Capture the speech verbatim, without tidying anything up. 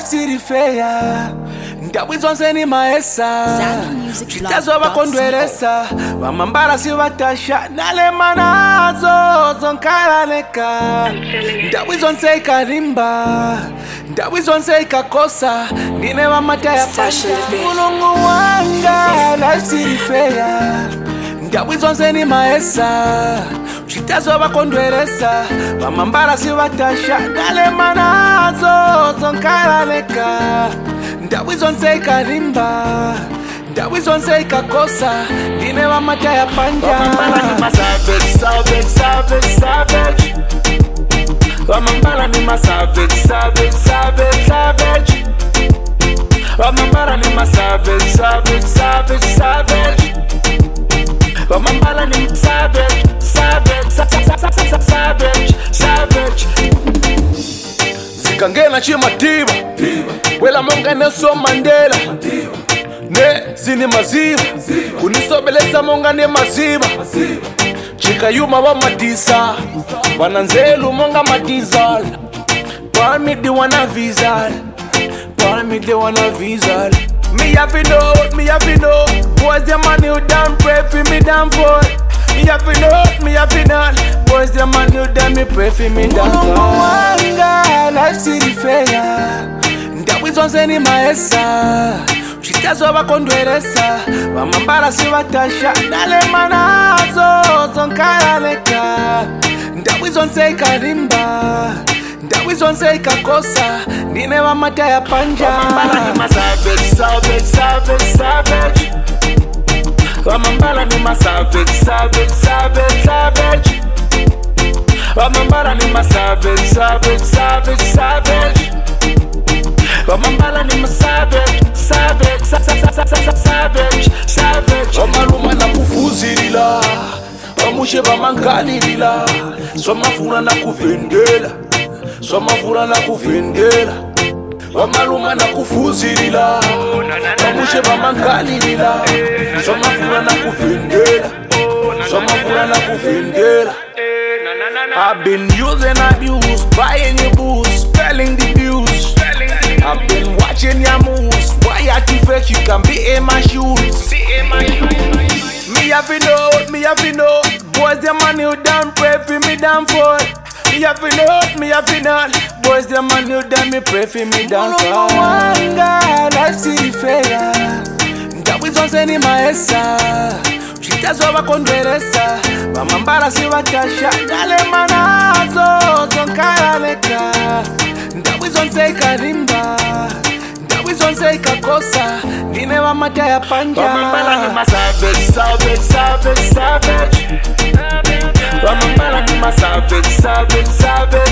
life city fair. Ndawizonse ni maesa chitazo bakondweresa bamambala si batasha nalema nazo zonkalaleka. Ndawizonse ikarimba ndawizonse ikakosa ndine bamataya pasha mulungu wanga life city fair. Ndawizonse ni maesa chitazo bakondweresa bamambala si batasha nalema nazo zonkalaleka. Ndawizonse ikarimba ndawizonse ikakosa ndine bamataya panja. Wamambala ni ma savage, savage, savage, savage. Wamambala ni ma savage, savage, savage, savage. Wamambala ni ma savage, savage, savage, savage. Wamambala ni ma savage, savage, savage, savage, savage. Zikangena chimatiba wela monga Nelson Mandela ne zini maziba kunisobeleza monga ne maziba chikayuma wa matisa wananzelu monga matizal palmi di wana vizal palmi di wana vizal. Me have to know, me have to know, boys the man who done pray for me down for. Me have to know, me have to know, boys the man who done me pray for me down for. Wanga life city fair. Ndawizonse ni maesa chitazo bakondweresa bamambala si batasha nalema nazo zonkalaleka. Ndawizonse ikarimba ndawizonse ikakosa ndine bamataya panja. Wamambala ni ma savage, savage, savage, savage. Wamambala ni ma savage, savage, savage, savage. Wamambala ni ma savage, savage, savage, savage. Wamambala ni ma savage, savage, savage, savage, savage. Wamaluma na kufuzilila bamushe bamangalilila somafuna na kuvendela somafuna na kuvendela. Wamaluma na kufuzilila bamushe bamangalilila somafuna na kuvendela somafuna na kuvendela. I've been using abuse, buying your booze, spelling the views. I've been watching your moves. Why are you fake? You can be in my shoes. Me have to know, me have to know. Boys the man who done pray for me down for. Me have to know, me have to know. Boys the man who done me pray for me down for. Wanga life city fair. Ndawizonse ni maesa chitazo bakondweresa bamambala si batasha nalema nazo zonkalaleka. Ndawizonse ikarimba ndawizonse ikakosa ndine bamataya panja. Wamambala ni ma savage, savage, savage, savage. Wamambala ni ma savage, savage, savage.